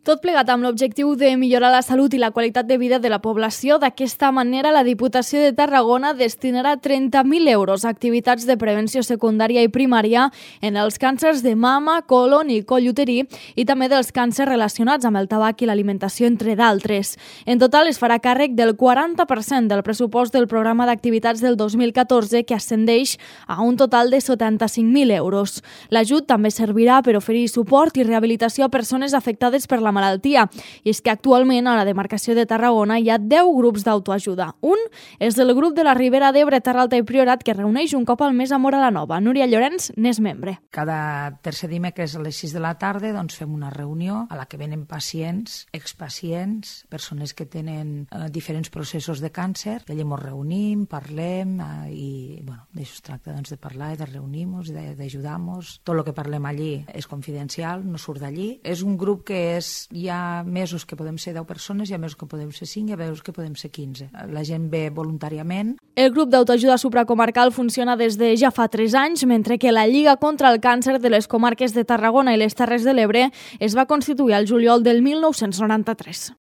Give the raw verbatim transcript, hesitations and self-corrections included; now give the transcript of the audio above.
Tot plegat amb l'objectiu de millorar la salut i la qualitat de vida de la població. D'aquesta manera, la Diputació de Tarragona destinarà trenta mil euros a activitats de prevenció secundària i primària en els càncers de mama, colon i coll uterí i també dels càncers relacionats amb el tabac i l'alimentació, entre d'altres. En total, es farà càrrec del quaranta per cent del pressupost del programa d'activitats del dos mil catorze, que ascendeix a un total de setanta-cinc mil euros. L'ajut també servirà per oferir suport i rehabilitació a persones afectades per la malaltia. I és que actualment a la demarcació de Tarragona hi ha deu grups d'autoajuda. Un és el grup de la Ribera d'Ebre, Terra Alta i Priorat, que reuneix un cop al mes a Móra la Nova. Núria Llorenç n'és membre. Cada tercer dimecres a les sis de la tarda doncs, fem una reunió a la que venen pacients, expacients, persones que tenen eh, diferents processos de càncer. Allà ens reunim, parlem eh, i bueno, d'això es tracta doncs, de parlar i de reunir-nos i d'ajudar-nos. Tot el que parlem allí és confidencial, no surt d'allí. És un grup que és hi ha mesos que podem ser deu persones, hi ha mesos que podem ser cinc, hi ha mesos que podem ser quinze. La gent ve voluntàriament. El grup d'autoajuda supracomarcal funciona des de ja fa tres anys, mentre que la Lliga contra el Càncer de les comarques de Tarragona i les Terres de l'Ebre es va constituir al juliol del mil nou-cents noranta-tres.